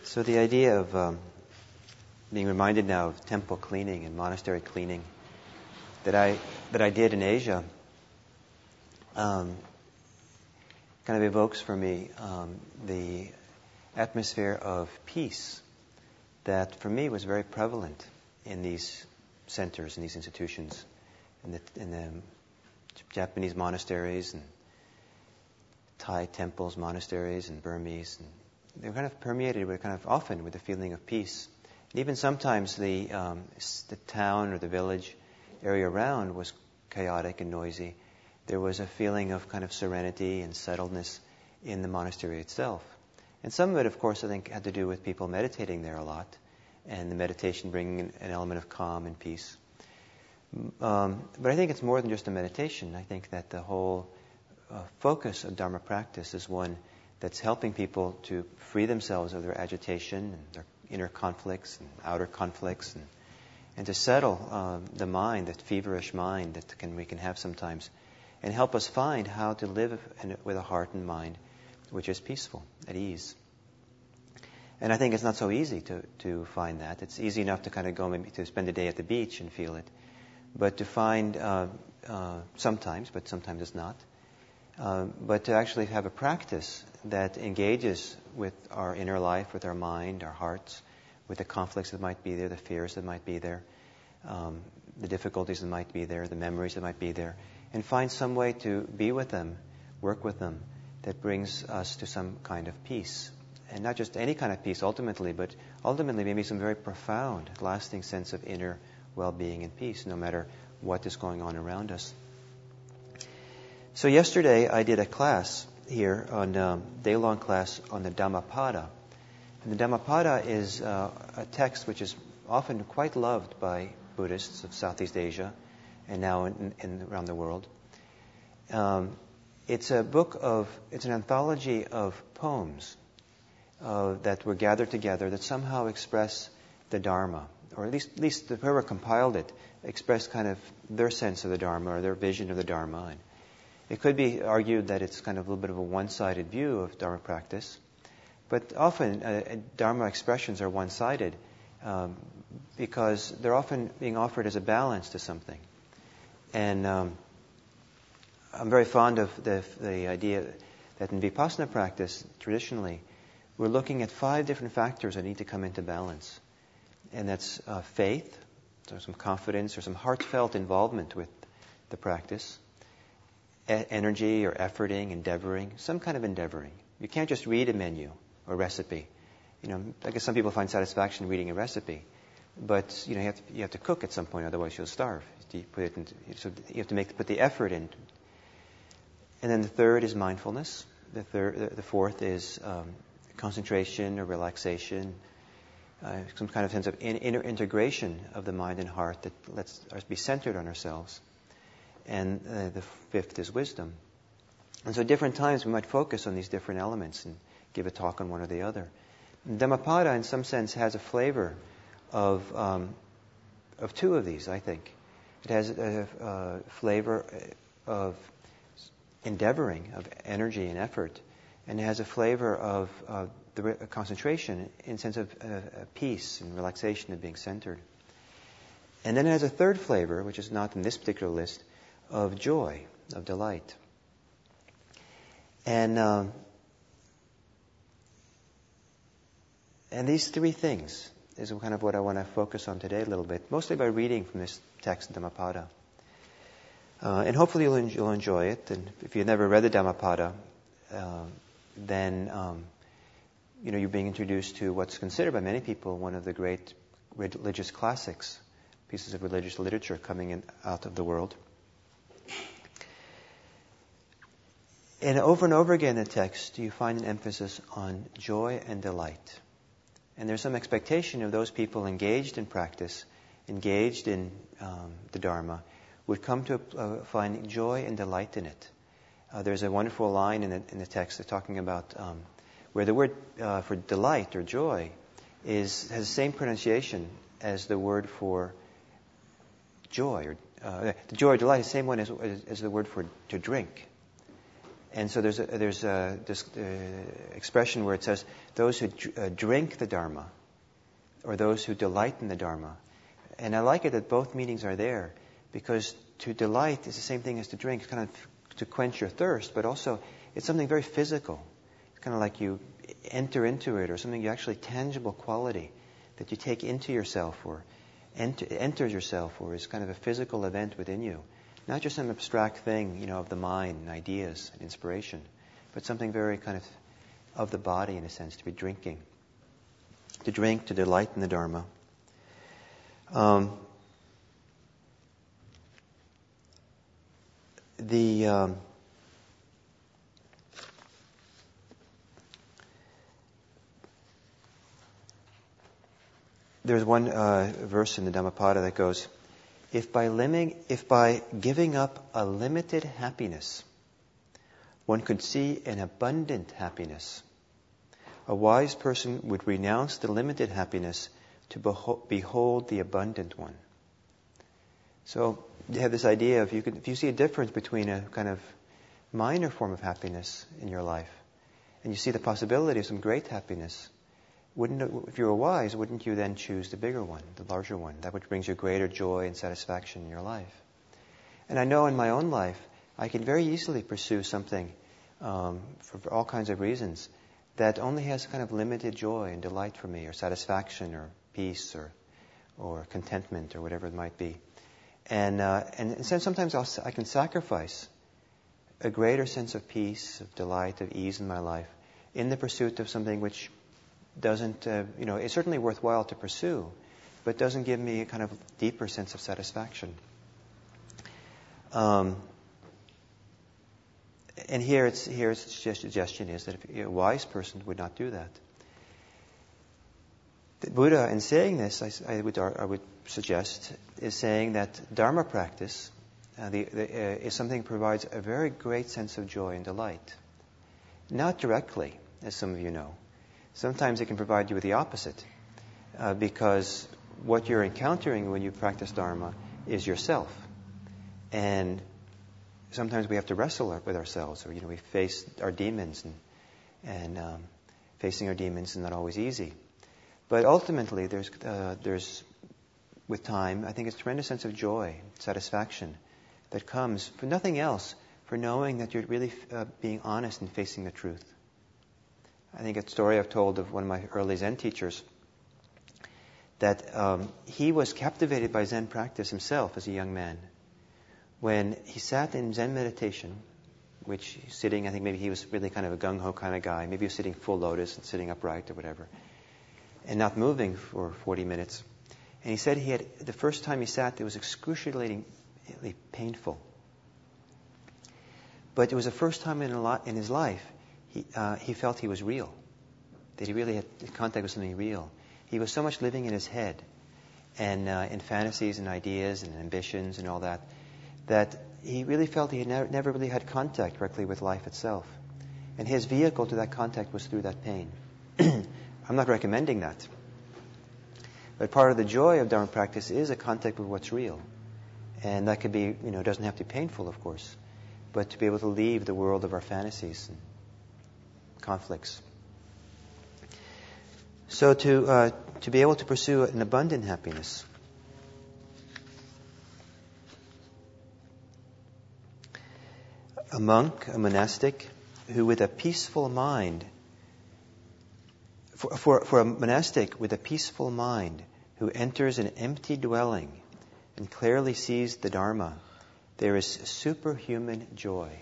So the idea of being reminded now of temple cleaning and monastery cleaning that I did in Asia kind of evokes for me the atmosphere of peace that for me was very prevalent in these centers, in these institutions, in the Japanese monasteries and Thai temples, monasteries, and Burmese. And they were kind of permeated with often with the feeling of peace. And even sometimes the town or the village area around was chaotic and noisy. There was a feeling of kind of serenity and settledness in the monastery itself. And some of it, of course, I think had to do with people meditating there a lot, and the meditation bringing an element of calm and peace. But I think it's more than just a meditation. I think that the whole focus of Dharma practice is one that's helping people to free themselves of their agitation and their inner conflicts and outer conflicts, and to settle the mind, that feverish mind that we can have sometimes, and help us find how to live with a heart and mind which is peaceful, at ease. And I think it's not so easy to find that. It's easy enough to kind of go maybe to spend a day at the beach and feel it, but to find sometimes it's not. But to actually have a practice that engages with our inner life, with our mind, our hearts, with the conflicts that might be there, the fears that might be there, the difficulties that might be there, the memories that might be there, and find some way to be with them, work with them, that brings us to some kind of peace. And not just any kind of peace ultimately, but ultimately maybe some very profound, lasting sense of inner well-being and peace, no matter what is going on around us. So yesterday I did a class here, a day-long class on the Dhammapada. And the Dhammapada is a text which is often quite loved by Buddhists of Southeast Asia and now around the world. It's an anthology of poems that were gathered together that somehow express the Dharma, or at least whoever compiled it expressed kind of their sense of the Dharma or their vision of the Dharma. And it could be argued that it's kind of a little bit of a one-sided view of Dharma practice, but often Dharma expressions are one-sided because they're often being offered as a balance to something. And I'm very fond of the idea that in Vipassana practice, traditionally, we're looking at 5 different factors that need to come into balance. And that's faith, so some confidence or some heartfelt involvement with the practice, energy or efforting, endeavoring, some kind of endeavoring. You can't just read a menu or recipe. I guess some people find satisfaction reading a recipe, but you have to cook at some point, otherwise you'll starve. So you have to put the effort in. And then the third is mindfulness. The fourth is concentration or relaxation, some kind of sense of inner integration of the mind and heart that lets us be centered on ourselves. And the fifth is wisdom. And so at different times we might focus on these different elements and give a talk on one or the other. Dhammapada, in some sense, has a flavor of 2 of these, I think. It has a flavor of endeavoring, of energy and effort, and it has a flavor of the concentration in sense of peace and relaxation and being centered. And then it has a third flavor, which is not in this particular list, of joy, of delight. And these 3 things is kind of what I want to focus on today a little bit, mostly by reading from this text, Dhammapada. And hopefully you'll enjoy it. And if you've never read the Dhammapada, then you're being introduced to what's considered by many people one of the great religious classics, pieces of religious literature coming out of the world. And over again in the text, you find an emphasis on joy and delight. And there's some expectation of those people engaged in practice, engaged in the Dharma, would come to find joy and delight in it. There's a wonderful line in the text that's talking about where the word for delight or joy has the same pronunciation as the word for joy. The joy or delight is the same one as the word for to drink. And so there's this expression where it says, those who drink the Dharma, or those who delight in the Dharma. And I like it that both meanings are there, because to delight is the same thing as to drink. It's kind of to quench your thirst, but also it's something very physical. It's kind of like you enter into it, or something actually tangible quality that you take into yourself, or enters yourself, or is kind of a physical event within you. Not just some abstract thing, of the mind and ideas and inspiration, but something very kind of the body, in a sense, to be drinking. To drink, to delight in the Dharma. There's one verse in the Dhammapada that goes, if by giving up a limited happiness, one could see an abundant happiness, a wise person would renounce the limited happiness to behold the abundant one. So you have this idea of if you see a difference between a kind of minor form of happiness in your life, and you see the possibility of some great happiness, if you were wise, wouldn't you then choose the bigger one, the larger one, that which brings you greater joy and satisfaction in your life? And I know in my own life, I can very easily pursue something for all kinds of reasons that only has kind of limited joy and delight for me, or satisfaction, or peace, or contentment, or whatever it might be. And sometimes I can sacrifice a greater sense of peace, of delight, of ease in my life in the pursuit of something which doesn't, it's certainly worthwhile to pursue, but doesn't give me a kind of deeper sense of satisfaction. And here its suggestion is that a wise person would not do that. The Buddha, in saying this, I would suggest, is saying that Dharma practice is something that provides a very great sense of joy and delight. Not directly, as some of you know. Sometimes it can provide you with the opposite, because what you're encountering when you practice Dharma is yourself. And sometimes we have to wrestle with ourselves, or we face our demons, and facing our demons is not always easy. But ultimately, there's with time, I think, a tremendous sense of joy, satisfaction that comes for nothing else, for knowing that you're really being honest and facing the truth. I think a story I've told of one of my early Zen teachers, that he was captivated by Zen practice himself as a young man. When he sat in Zen meditation, which sitting, I think maybe he was really kind of a gung-ho kind of guy. Maybe he was sitting full lotus and sitting upright or whatever, and not moving for 40 minutes. And he said the first time he sat, it was excruciatingly painful. But it was the first time in his life he felt he was real, that he really had contact with something real. He was so much living in his head, and in fantasies and ideas and ambitions and all that, that he really felt he had never really had contact directly with life itself. And his vehicle to that contact was through that pain. I'm not recommending that. But part of the joy of Dharma practice is a contact with what's real. And that could be, it doesn't have to be painful, of course, but to be able to leave the world of our fantasies and conflicts. So to be able to pursue an abundant happiness, a monk, a monastic, who with a peaceful mind, for a monastic with a peaceful mind, who enters an empty dwelling and clearly sees the Dharma, there is superhuman joy.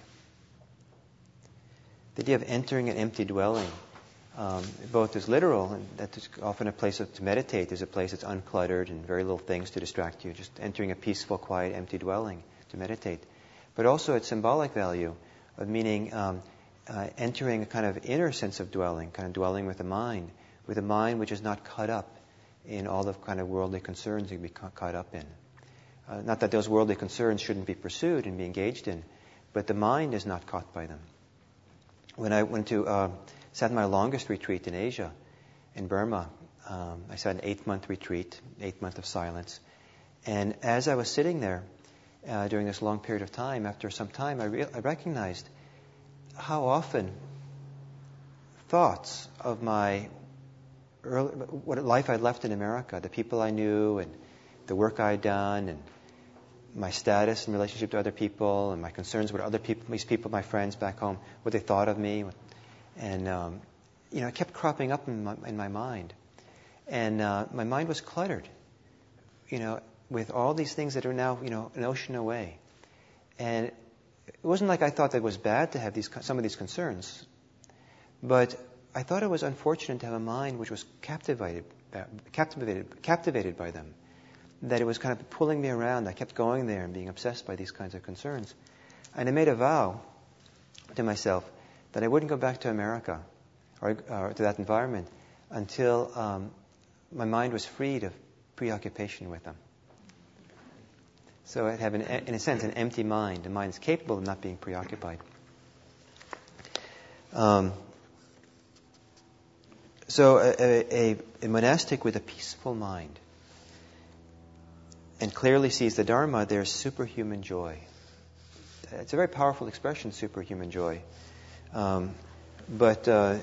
The idea of entering an empty dwelling, both is literal, and that's often a place to meditate. There's a place that's uncluttered and very little things to distract you, just entering a peaceful, quiet, empty dwelling to meditate. But also its symbolic value of meaning entering a kind of inner sense of dwelling, kind of dwelling with a mind which is not caught up in all the kind of worldly concerns you can be caught up in. Not that those worldly concerns shouldn't be pursued and be engaged in, but the mind is not caught by them. When I sat in my longest retreat in Asia, in Burma, I sat an 8-month retreat, 8 months of silence. And as I was sitting there during this long period of time, after some time, I recognized how often thoughts of my what life I'd left in America, the people I knew, and the work I'd done, and my status in relationship to other people, and my concerns with other people, these people, my friends back home, what they thought of me, and it kept cropping up in my mind, and my mind was cluttered, with all these things that are now, an ocean away, and it wasn't like I thought that it was bad to have some of these concerns, but I thought it was unfortunate to have a mind which was captivated by them, that it was kind of pulling me around. I kept going there and being obsessed by these kinds of concerns. And I made a vow to myself that I wouldn't go back to America or to that environment until my mind was freed of preoccupation with them. So I'd have, in a sense, an empty mind. A mind is capable of not being preoccupied. So a monastic with a peaceful mind and clearly sees the Dharma, there's superhuman joy. It's a very powerful expression, superhuman joy. But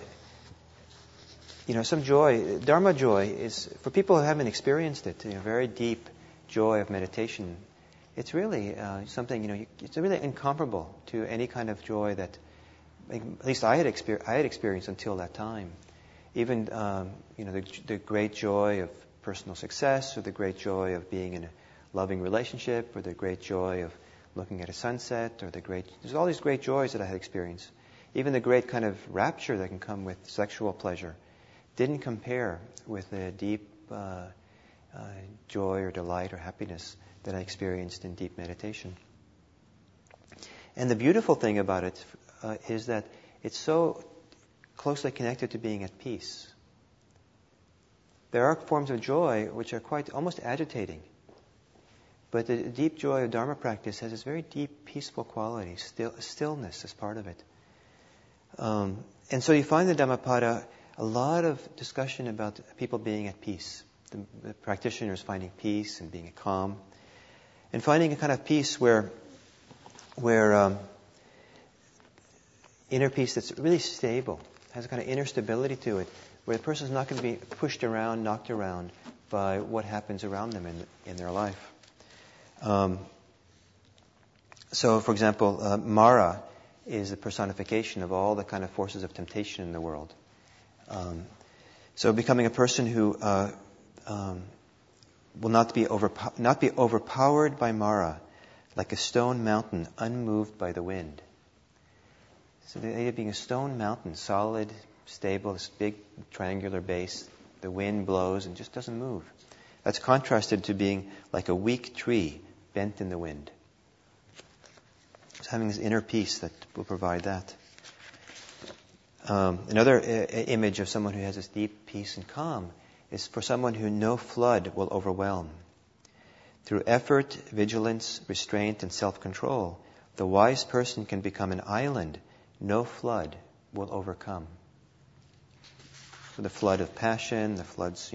some joy, Dharma joy, is for people who haven't experienced it, very deep joy of meditation. It's really something, it's really incomparable to any kind of joy that, at least I had experienced until that time. Even, the great joy of personal success, or the great joy of being in a loving relationship, or the great joy of looking at a sunset, or there's all these great joys that I had experienced. Even the great kind of rapture that can come with sexual pleasure didn't compare with the deep joy or delight or happiness that I experienced in deep meditation. And the beautiful thing about it is that it's so closely connected to being at peace. There are forms of joy which are quite almost agitating. But the deep joy of Dharma practice has this very deep, peaceful quality. Stillness is part of it. And so you find in Dhammapada a lot of discussion about people being at peace. The practitioners finding peace and being calm. And finding a kind of peace where inner peace that's really stable, has a kind of inner stability to it, where the person is not going to be pushed around, knocked around by what happens around them in their life. So, for example, Mara is the personification of all the kind of forces of temptation in the world. So, becoming a person who will not be overpowered by Mara, like a stone mountain unmoved by the wind. So the idea of being a stone mountain, solid, stable, this big triangular base, the wind blows and just doesn't move. That's contrasted to being like a weak tree bent in the wind. So having this inner peace that will provide that. Another image of someone who has this deep peace and calm is for someone who no flood will overwhelm. Through effort, vigilance, restraint, and self-control, the wise person can become an island no flood will overcome. So the flood of passion, the floods,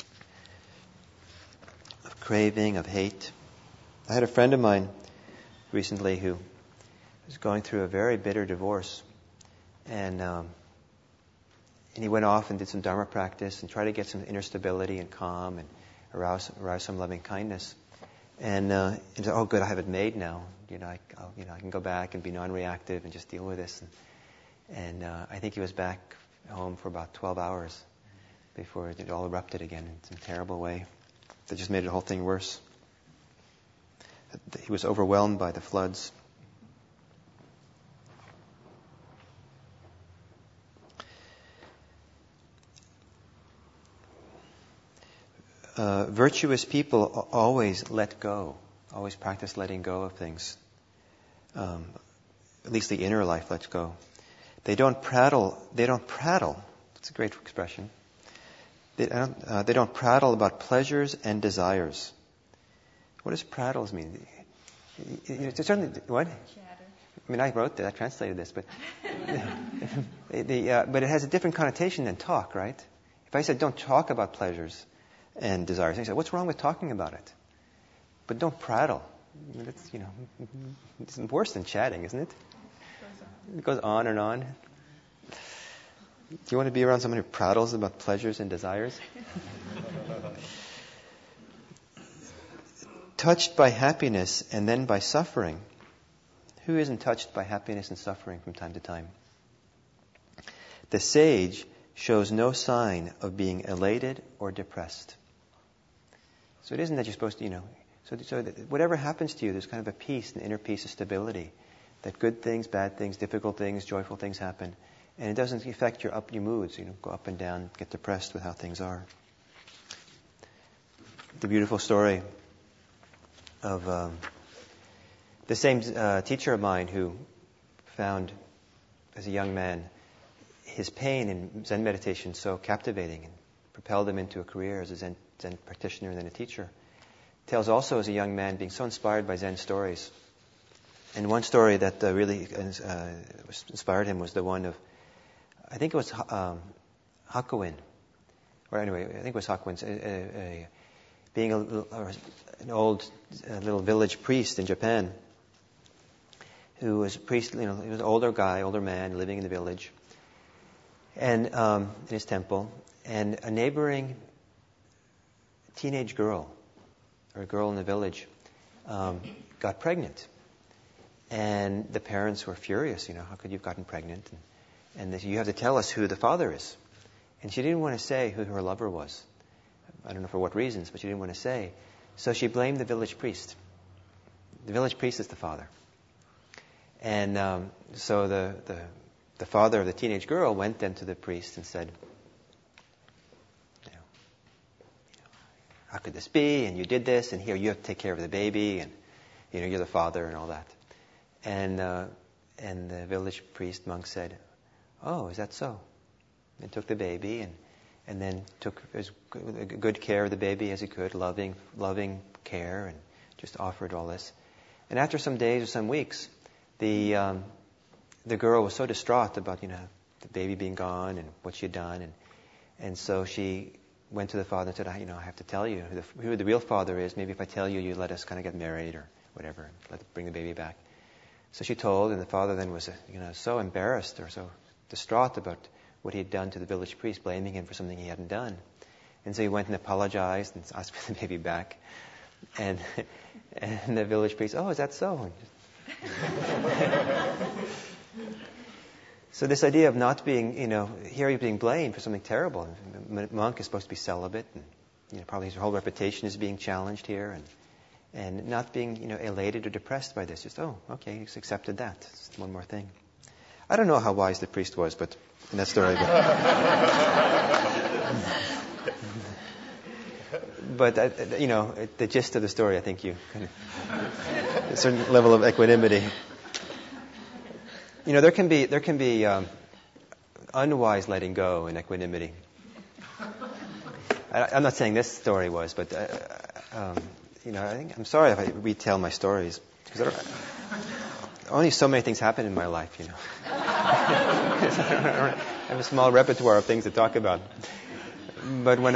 of craving, of hate. I had a friend of mine recently who was going through a very bitter divorce. And he went off and did some Dharma practice and tried to get some inner stability and calm and arouse some loving kindness. And he said, "Oh, good, I have it made now. I can go back and be non-reactive and just deal with this." And I think he was back home for about 12 hours before it all erupted again in some terrible way that just made the whole thing worse. He was overwhelmed by the floods. Virtuous people always let go, always practice letting go of things. At least the inner life lets go. They don't prattle. It's a great expression. They don't prattle about pleasures and desires. What does prattles mean? It's certainly what? Chatter. I mean, I wrote that. I translated this, but but it has a different connotation than talk, right? If I said don't talk about pleasures and desires, I said, what's wrong with talking about it? But don't prattle. I mean, it's worse than chatting, isn't it? It goes on and on. Do you want to be around someone who prattles about pleasures and desires? Touched by happiness and then by suffering. Who isn't touched by happiness and suffering from time to time? The sage shows no sign of being elated or depressed. So it isn't that you're supposed to, so that whatever happens to you, there's kind of a peace, an inner peace of stability. That good things, bad things, difficult things, joyful things happen. And it doesn't affect your moods, go up and down, get depressed with how things are. The beautiful story of the same teacher of mine who found, as a young man, his pain in Zen meditation so captivating and propelled him into a career as a Zen practitioner and then a teacher. Tells also as a young man being so inspired by Zen stories. And one story that really inspired him was the one of, I think it was Hakuin. Or anyway, I think it was Hakuin. Being an old little village priest in Japan, who was a priest, he was an older guy, older man living in the village, and in his temple, and a neighboring teenage girl, or a girl in the village, got pregnant. And the parents were furious, how could you have gotten pregnant? And you have to tell us who the father is. And she didn't want to say who her lover was. I don't know for what reasons, but she didn't want to say. So she blamed the village priest. The village priest is the father. And so the father of the teenage girl went then to the priest and said, how could this be? And you did this, and here you have to take care of the baby, and you're the father and all that. And the village priest monk said, "Oh, is that so?" And took the baby and then took as good care of the baby as he could, loving care, and just offered all this. And after some days or some weeks, the girl was so distraught about the baby being gone and what she had done, and so she went to the father and said, I have to tell you who the real father is. Maybe if I tell you, you let us kind of get married or whatever, bring the baby back. So she told, and the father then was so embarrassed or so distraught about what he had done to the village priest, blaming him for something he hadn't done. And so he went and apologized and asked for the baby back. And the village priest, "Oh, is that so?" So this idea of not being, here he's being blamed for something terrible. The monk is supposed to be celibate, and probably his whole reputation is being challenged here, and not being, elated or depressed by this. Just, oh, okay, he's accepted that. Just one more thing. I don't know how wise the priest was, but in that story. But the gist of the story, I think you kind of a certain level of equanimity. There can be unwise letting go in equanimity. I'm not saying this story was, but I think I'm sorry if I retell my stories because only so many things happen in my life. I have a small repertoire of things to talk about. But when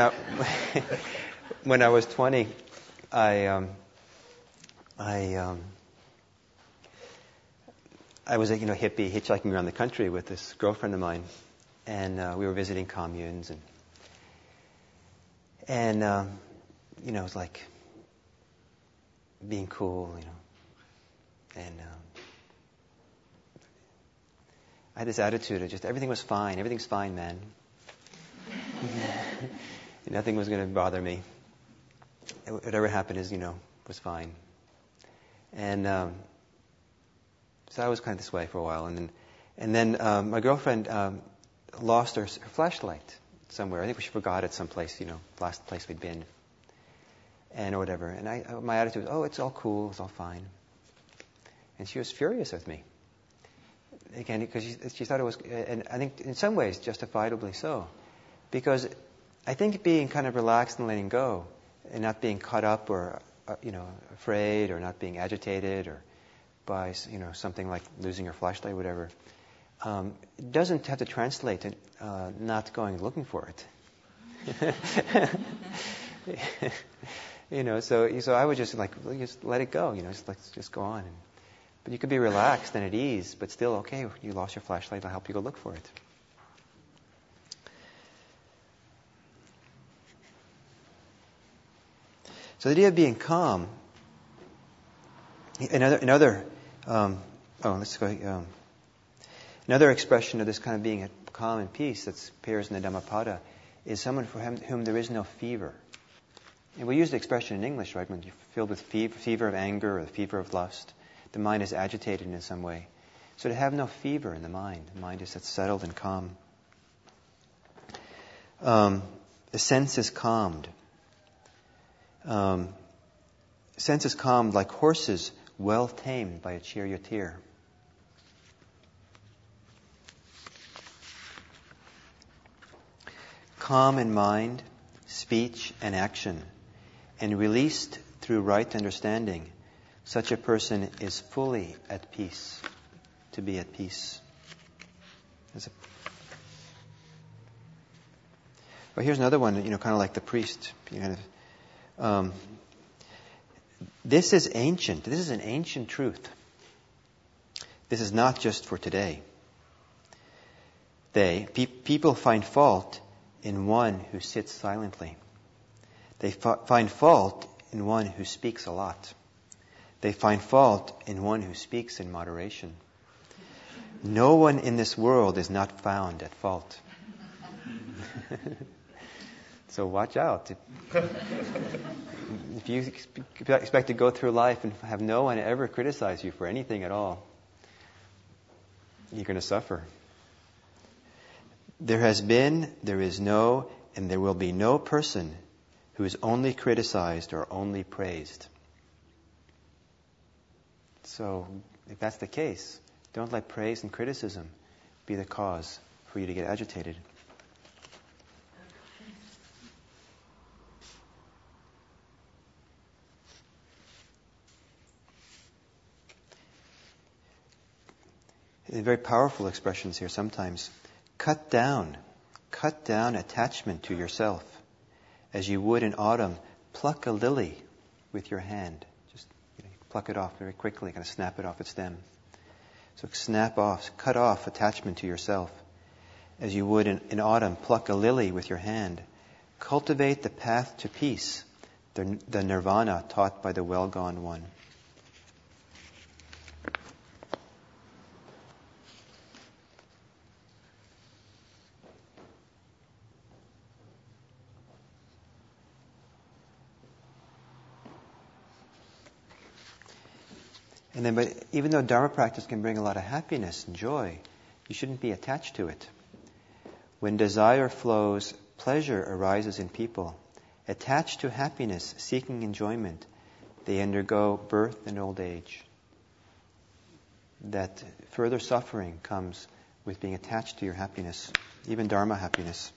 I was 20, I was a hippie hitchhiking around the country with this girlfriend of mine, and we were visiting communes, and it was like being cool, and I had this attitude of just everything was fine, everything's fine, man. Nothing was going to bother me. Whatever happened was fine, and so I was kind of this way for a while, and then my girlfriend lost her flashlight somewhere. I think she forgot it someplace, last place we'd been, or whatever. And my attitude was, oh, it's all cool, it's all fine. And she was furious with me again because she thought it was, and I think in some ways justifiably so, because I think being kind of relaxed and letting go, and not being caught up or afraid or not being agitated or by something like losing your flashlight or whatever, doesn't have to translate to not going looking for it. So I would just just let it go, let's just go on. But you could be relaxed and at ease, but still, okay, you lost your flashlight, I'll help you go look for it. So the idea of being calm, another expression of this kind of being calm and peace that appears in the Dhammapada is someone for whom there is no fever. And we use the expression in English, right? When you're filled with fever of anger or the fever of lust, the mind is agitated in some way. So to have no fever in the mind is settled and calm. The sense is calmed. Sense is calmed like horses well tamed by a charioteer. Calm in mind, speech, and action, and released through right understanding, such a person is fully at peace. To be at peace. Well, here's another one, kind of like the priest. This is ancient. This is an ancient truth. This is not just for today. People find fault in one who sits silently. They find fault in one who speaks a lot. They find fault in one who speaks in moderation. No one in this world is not found at fault. So watch out. If you expect to go through life and have no one ever criticize you for anything at all, you're going to suffer. There has been, there is no, and there will be no person who is only criticized or only praised. So, if that's the case, don't let praise and criticism be the cause for you to get agitated. Very powerful expressions here sometimes. Cut down attachment to yourself. As you would in autumn, pluck a lily with your hand. Just pluck it off very quickly, kind of snap it off its stem. So cut off attachment to yourself. As you would in autumn, pluck a lily with your hand. Cultivate the path to peace, the nirvana taught by the well-gone one. But even though Dharma practice can bring a lot of happiness and joy, you shouldn't be attached to it. When desire flows, pleasure arises in people. Attached to happiness, seeking enjoyment, they undergo birth and old age. That further suffering comes with being attached to your happiness, even Dharma happiness.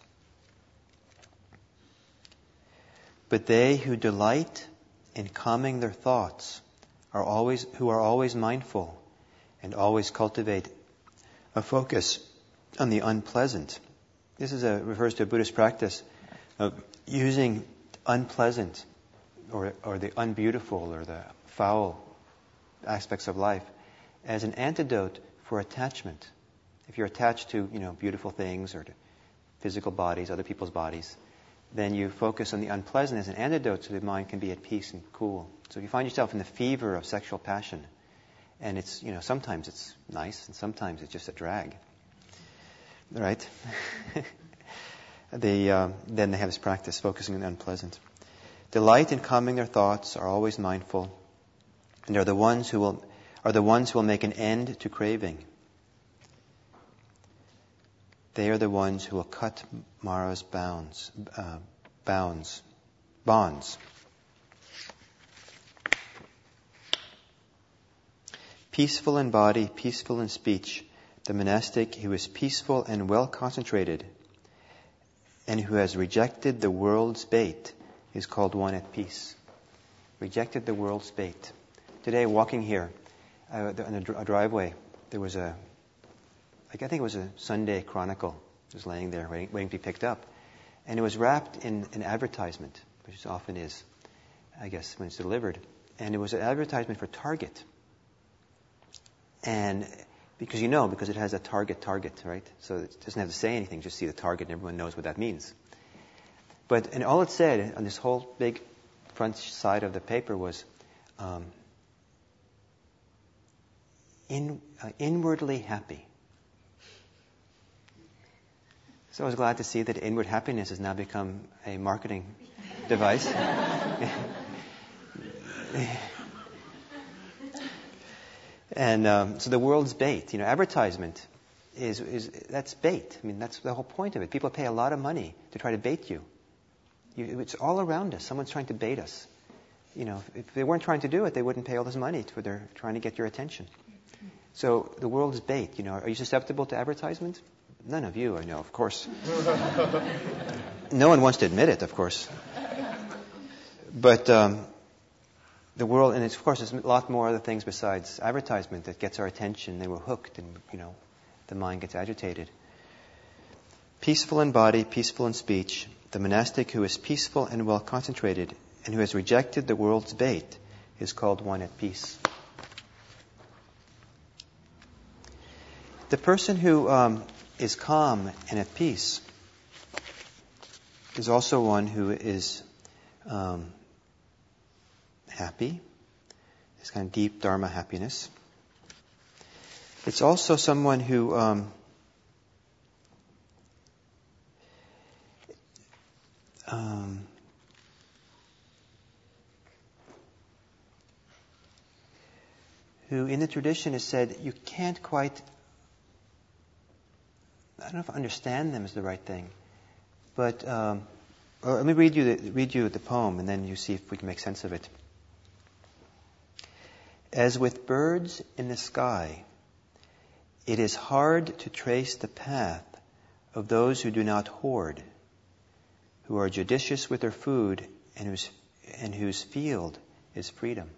But they who delight in calming their thoughts, who are always mindful and always cultivate a focus on the unpleasant. This refers to a Buddhist practice of using unpleasant or the unbeautiful or the foul aspects of life as an antidote for attachment. If you're attached to, beautiful things or to physical bodies, other people's bodies, then you focus on the unpleasant as an antidote so the mind can be at peace and cool. So if you find yourself in the fever of sexual passion, and it's, sometimes it's nice and sometimes it's just a drag, right? Then they have this practice, focusing on the unpleasant. Delight in calming their thoughts, are always mindful, and are the ones who will make an end to craving. They are the ones who will cut Mara's bonds. Peaceful in body, peaceful in speech, the monastic who is peaceful and well concentrated, and who has rejected the world's bait, is called one at peace. Rejected the world's bait. Today, walking here on a driveway, there was I think it was a Sunday Chronicle. It was laying there waiting to be picked up. And it was wrapped in an advertisement, which it often is, I guess, when it's delivered. And it was an advertisement for Target. And because it has a target, right? So it doesn't have to say anything, just see the target and everyone knows what that means. And all it said on this whole big front side of the paper was, inwardly happy. So I was glad to see that inward happiness has now become a marketing device. And so the world's bait. Advertisement that's bait. I mean, that's the whole point of it. People pay a lot of money to try to bait you. It's all around us. Someone's trying to bait us. If they weren't trying to do it, they wouldn't pay all this money for their trying to get your attention. So the world is bait. Are you susceptible to advertisement? None of you, I know, of course. No one wants to admit it, of course. But the world, and of course, there's a lot more other things besides advertisement that gets our attention. They were hooked, and the mind gets agitated. Peaceful in body, peaceful in speech, the monastic who is peaceful and well concentrated, and who has rejected the world's bait, is called one at peace. The person who is calm and at peace is also one who is happy. This kind of deep Dharma happiness. It's also someone who in the tradition is said you can't quite, I don't know if understand them is the right thing, but let me read you the poem, and then you see if we can make sense of it. As with birds in the sky, it is hard to trace the path of those who do not hoard, who are judicious with their food, and whose field is freedom.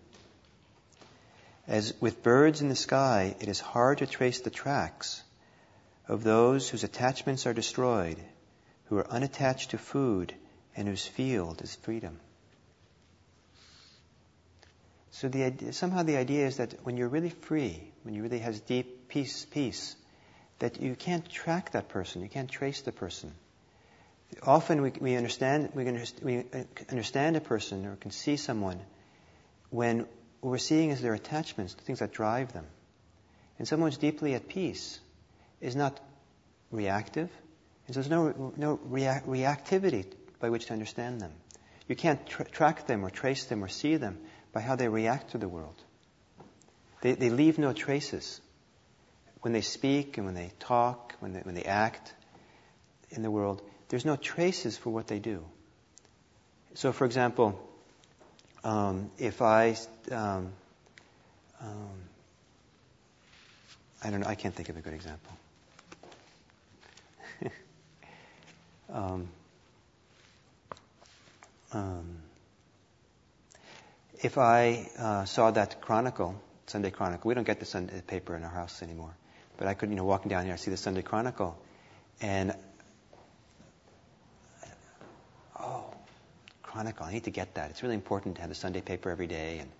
As with birds in the sky, it is hard to trace the tracks of those whose attachments are destroyed, who are unattached to food, and whose field is freedom. So somehow the idea is that when you're really free, when you really have deep peace, that you can't track that person, you can't trace the person. Often we understand a person or can see someone when what we're seeing is their attachments, the things that drive them. And someone who's deeply at peace is not reactive, and so there's no reactivity by which to understand them. You can't track them or trace them or see them by how they react to the world. They leave no traces. When they speak and when they talk, when they act in the world, there's no traces for what they do. So, for example, if I don't know, I can't think of a good example. If I saw that Chronicle, Sunday Chronicle, we don't get the Sunday paper in our house anymore, but I could, walking down here, I see the Sunday Chronicle, and Chronicle, I need to get that. It's really important to have the Sunday paper every day, and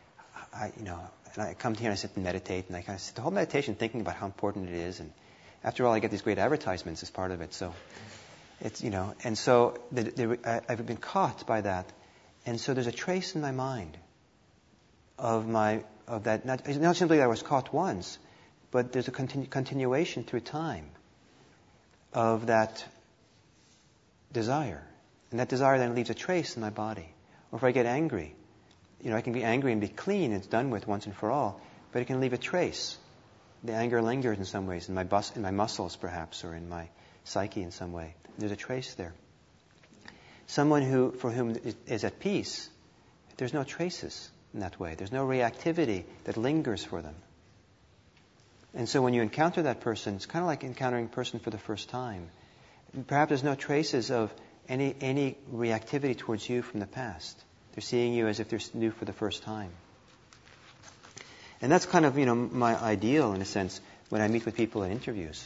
I come here and I sit and meditate, and I kind of sit the whole meditation thinking about how important it is, and after all, I get these great advertisements as part of it, so it's, and so I've been caught by that. And so there's a trace in my mind of that. Not simply that I was caught once, but there's a continuation through time of that desire, and that desire then leaves a trace in my body. Or if I get angry, I can be angry and be clean; it's done with once and for all. But it can leave a trace. The anger lingers in some ways in my muscles, perhaps, or in my psyche in some way. There's a trace there. Someone for whom is at peace, there's no traces in that way. There's no reactivity that lingers for them. And so when you encounter that person, it's kind of like encountering a person for the first time. Perhaps there's no traces of any reactivity towards you from the past. They're seeing you as if they're new for the first time. And that's kind of, my ideal, in a sense, when I meet with people in interviews,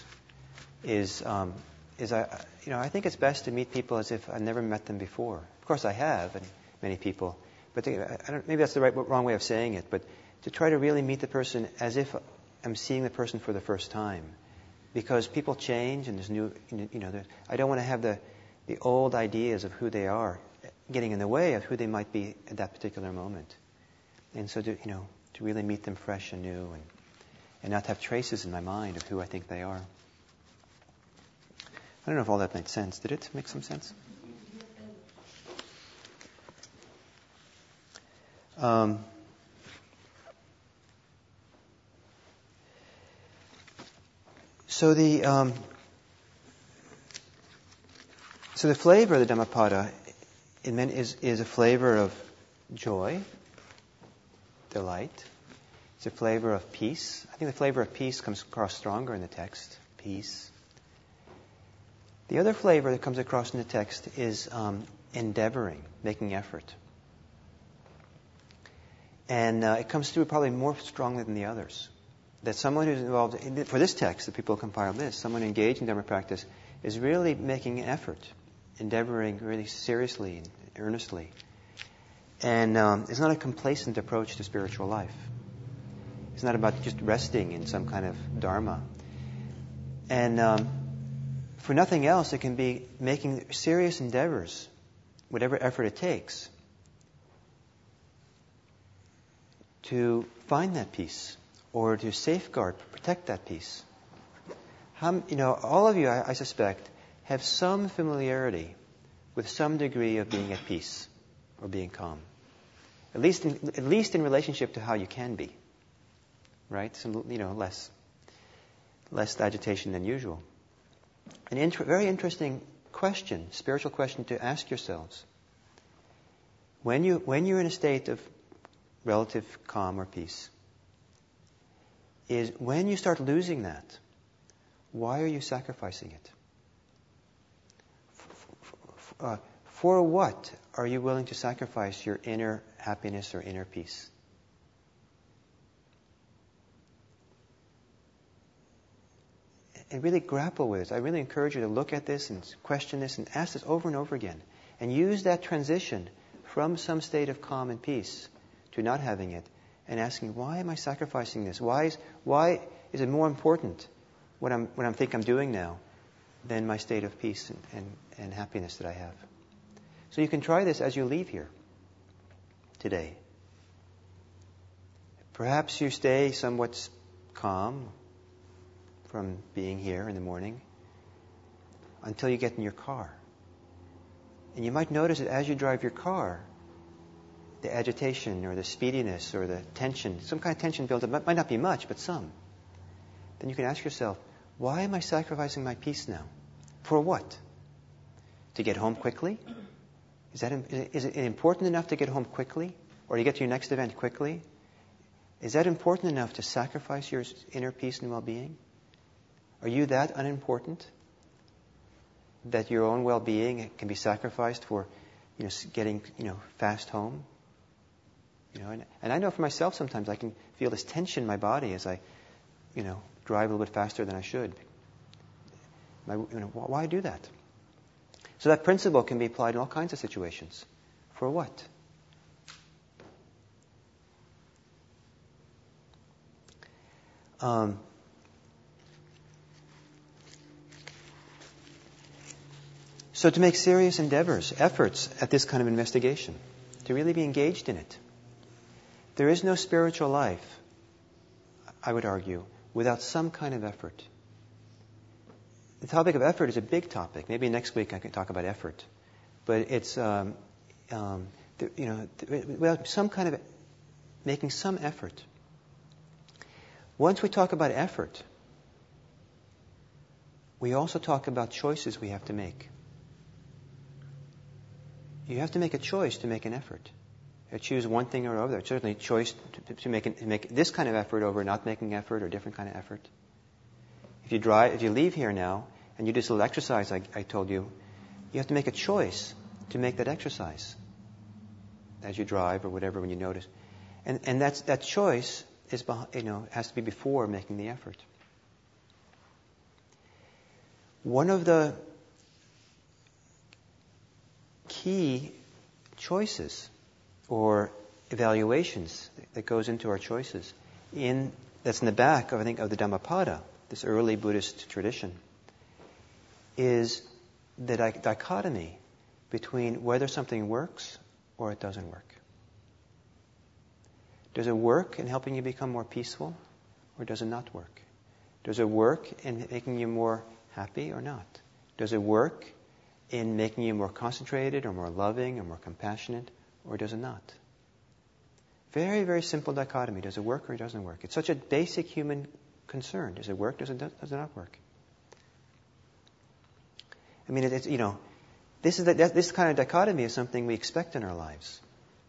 I think it's best to meet people as if I've never met them before. Of course, I have, and many people, but maybe that's the wrong way of saying it. But to try to really meet the person as if I'm seeing the person for the first time. Because people change and there's new, I don't want to have the old ideas of who they are getting in the way of who they might be at that particular moment. And so to really meet them fresh and new and not have traces in my mind of who I think they are. I don't know if all that made sense. Did it make some sense? So the flavor of the Dhammapada is a flavor of joy, delight. It's a flavor of peace. I think the flavor of peace comes across stronger in the text. Peace. The other flavor that comes across in the text is endeavoring, making effort. And it comes through probably more strongly than the others. That someone who's involved, for this text, the people who compiled this, someone engaged in Dharma practice is really making an effort, endeavoring really seriously and earnestly. And it's not a complacent approach to spiritual life. It's not about just resting in some kind of dharma. And for nothing else, it can be making serious endeavors, whatever effort it takes, to find that peace or to safeguard, protect that peace. All of you, I suspect, have some familiarity with some degree of being at peace or being calm. At least in relationship to how you can be. Right? Some, less agitation than usual. An very interesting question, spiritual question to ask yourselves. When you're in a state of relative calm or peace, is when you start losing that, why are you sacrificing it? For what are you willing to sacrifice your inner happiness or inner peace? And really grapple with it. I really encourage you to look at this and question this and ask this over and over again. And use that transition from some state of calm and peace to not having it and asking, why am I sacrificing this? Why is it more important what I think I'm doing now than my state of peace and happiness that I have? So you can try this as you leave here today. Perhaps you stay somewhat calm from being here in the morning until you get in your car. And you might notice that as you drive your car, the agitation or the speediness or the tension, some kind of tension builds up, it might not be much, but some. Then you can ask yourself, why am I sacrificing my peace now? For what? To get home quickly? Is it important enough to get home quickly? Or to get to your next event quickly? Is that important enough to sacrifice your inner peace and well-being? Are you that unimportant that your own well-being can be sacrificed for, getting, fast home? And I know for myself sometimes I can feel this tension in my body as I, drive a little bit faster than I should. Why do that? So that principle can be applied in all kinds of situations. For what? So to make serious efforts at this kind of investigation, to really be engaged in it. There is no spiritual life, I would argue, without some kind of effort. The topic of effort is a big topic. Maybe next week I can talk about effort. But it's, without some kind of making some effort. Once we talk about effort, we also talk about choices we have to make. You have to make a choice to make an effort. You choose one thing or other. Certainly, choice to make this kind of effort over not making effort or different kind of effort. If you leave here now and you do this little exercise I told you, you have to make a choice to make that exercise as you drive or whatever when you notice, and that choice is has to be before making the effort. One of the key choices or evaluations that goes into our choices in that's in the back of, I think, of the Dhammapada, this early Buddhist tradition, is the dichotomy between whether something works or it doesn't work. Does it work in helping you become more peaceful, or does it not work? Does it work in making you more happy or not? Does it work in making you more concentrated or more loving or more compassionate, or does it not? Very, very simple dichotomy. Does it work or it doesn't work? It's such a basic human concern. Does it work? Does it not work? I mean, it's this kind of dichotomy is something we expect in our lives.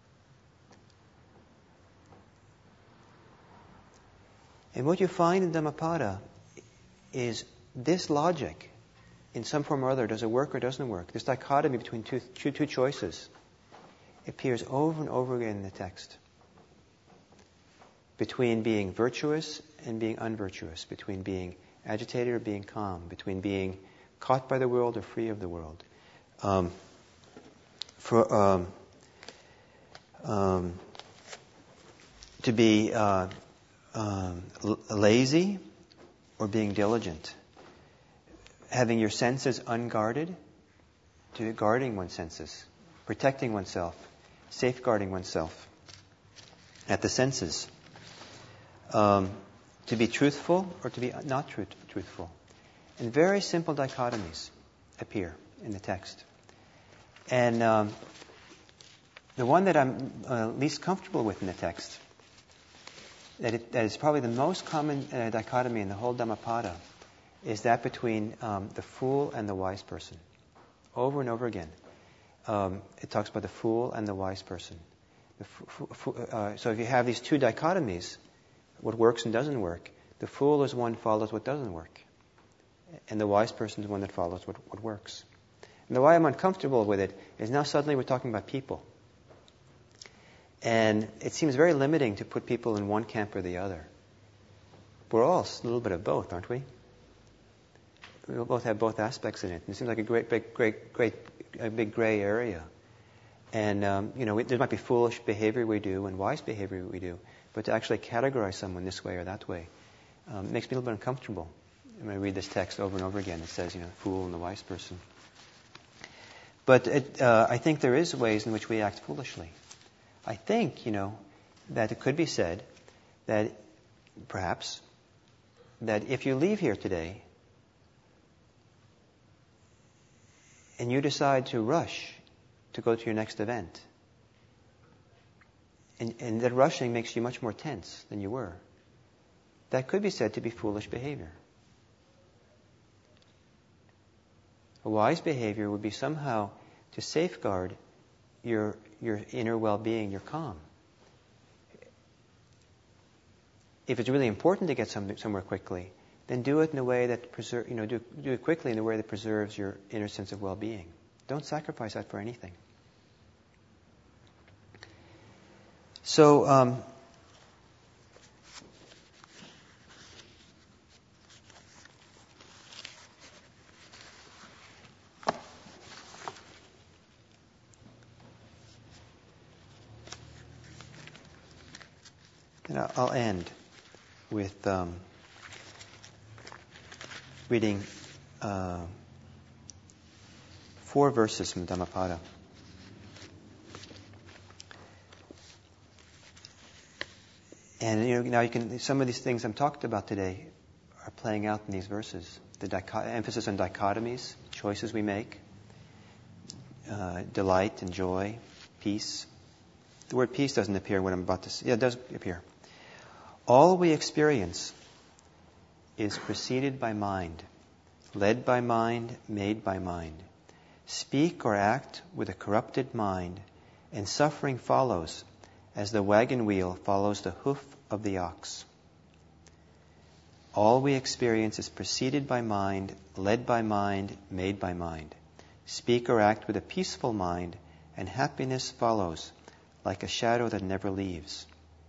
And what you find in Dhammapada is this logic, in some form or other, does it work or doesn't work? This dichotomy between two choices appears over and over again in the text. Between being virtuous and being unvirtuous, between being agitated or being calm, between being caught by the world or free of the world. To be lazy or being diligent. Having your senses unguarded to guarding one's senses. Protecting oneself. Safeguarding oneself at the senses. To be truthful or to be not truthful. And very simple dichotomies appear in the text. And the one that I'm least comfortable with in the text, that is probably the most common dichotomy in the whole Dhammapada, is that between the fool and the wise person. Over and over again. It talks about the fool and the wise person. So if you have these two dichotomies, what works and doesn't work, the fool is one who follows what doesn't work. And the wise person is one that follows what works. And the why I'm uncomfortable with it is now suddenly we're talking about people. And it seems very limiting to put people in one camp or the other. We're all a little bit of both, aren't we? We both have both aspects in it. And it seems like a big gray area. And, there might be foolish behavior we do and wise behavior we do. But to actually categorize someone this way or that way makes me a little bit uncomfortable. When I read this text over and over again, it says, fool and the wise person. But I think there is ways in which we act foolishly. I think, that it could be said that perhaps that if you leave here today and you decide to rush to go to your next event, and that rushing makes you much more tense than you were, that could be said to be foolish behavior. A wise behavior would be somehow to safeguard your inner well-being, your calm. If it's really important to get somewhere quickly, then do it in a way that do it quickly in a way that preserves your inner sense of well-being. Don't sacrifice that for anything. So, and I'll end with reading 4 verses from Dhammapada. And now some of these things I'm talked about today are playing out in these verses. The emphasis on dichotomies, choices we make, delight and joy, peace. The word peace doesn't appear in what I'm about to say. Yeah, it does appear. All we experience is preceded by mind, led by mind, made by mind. Speak or act with a corrupted mind, and suffering follows, as the wagon wheel follows the hoof of the ox. All we experience is preceded by mind, led by mind, made by mind. Speak or act with a peaceful mind, and happiness follows, like a shadow that never leaves.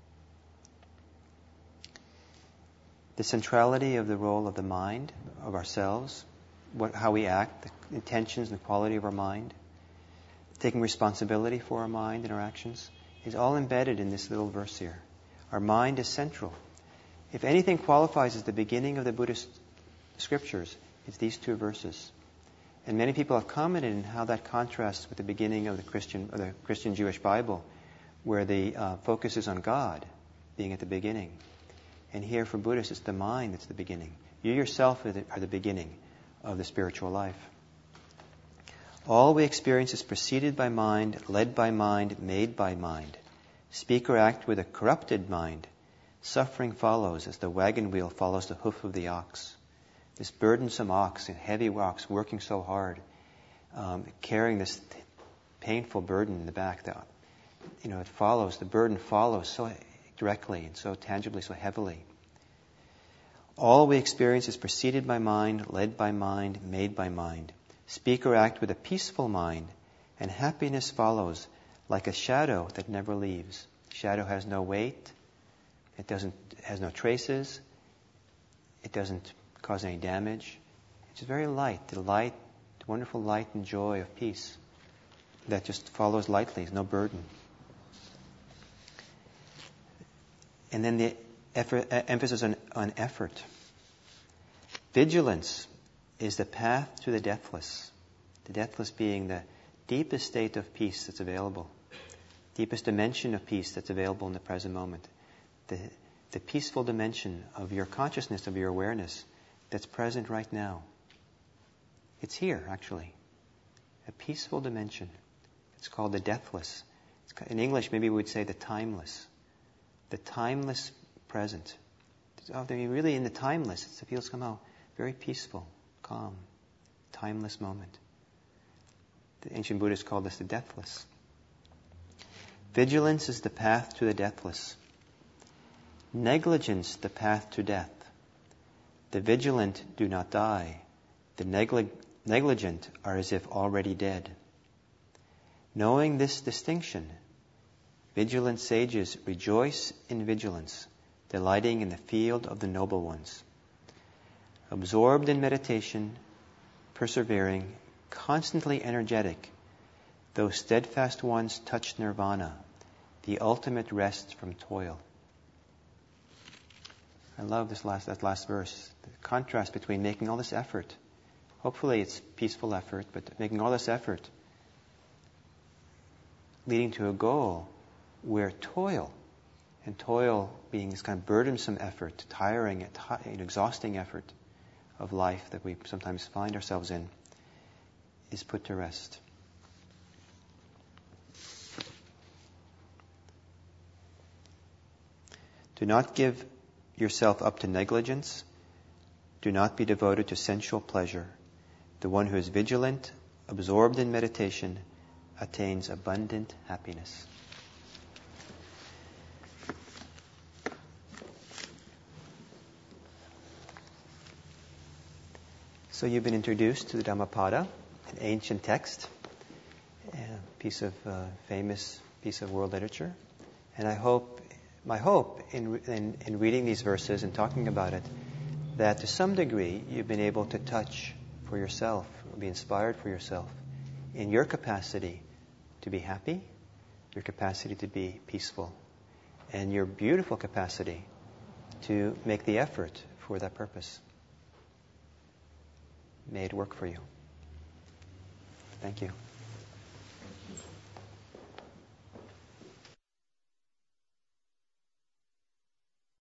The centrality of the role of the mind, of ourselves, how we act, the intentions and the quality of our mind, taking responsibility for our mind and our actions, is all embedded in this little verse here. Our mind is central. If anything qualifies as the beginning of the Buddhist scriptures, it's these two verses. And many people have commented on how that contrasts with the beginning of the Christian Jewish Bible, where the focus is on God being at the beginning. And here for Buddhists, it's the mind that's the beginning. You yourself are the beginning of the spiritual life. All we experience is preceded by mind, led by mind, made by mind. Speak or act with a corrupted mind. Suffering follows as the wagon wheel follows the hoof of the ox. This burdensome ox and heavy ox working so hard, carrying this painful burden in the back. The burden follows so directly and so tangibly, so heavily. All we experience is preceded by mind, led by mind, made by mind. Speak or act with a peaceful mind, and happiness follows like a shadow that never leaves. Shadow has no weight. It has no traces. It doesn't cause any damage. It's very light, the wonderful light and joy of peace that just follows lightly, there's no burden. And then the emphasis on effort. Vigilance is the path to the deathless. The deathless being the deepest state of peace that's available, deepest dimension of peace that's available in the present moment. The peaceful dimension of your consciousness, of your awareness, that's present right now. It's here, actually. A peaceful dimension. It's called the deathless. In English, maybe we would say the timeless. The timeless present. They're really in the timeless. It feels somehow very peaceful, calm, timeless moment. The ancient Buddhists called this the deathless. Vigilance is the path to the deathless. Negligence, the path to death. The vigilant do not die. The negligent are as if already dead. Knowing this distinction, vigilant sages rejoice in vigilance, delighting in the field of the noble ones. Absorbed in meditation, persevering, constantly energetic, those steadfast ones touch nirvana, the ultimate rest from toil. I love that last verse. The contrast between making all this effort. Hopefully it's peaceful effort, but making all this effort leading to a goal where toil, and toil being this kind of burdensome effort, tiring, exhausting effort of life that we sometimes find ourselves in, is put to rest. Do not give yourself up to negligence. Do not be devoted to sensual pleasure. The one who is vigilant, absorbed in meditation, attains abundant happiness. So you've been introduced to the Dhammapada, an ancient text, a famous piece of world literature. And my hope in reading these verses and talking about it, that to some degree you've been able to touch for yourself, or be inspired for yourself, in your capacity to be happy, your capacity to be peaceful, and your beautiful capacity to make the effort for that purpose. May it work for you. Thank you.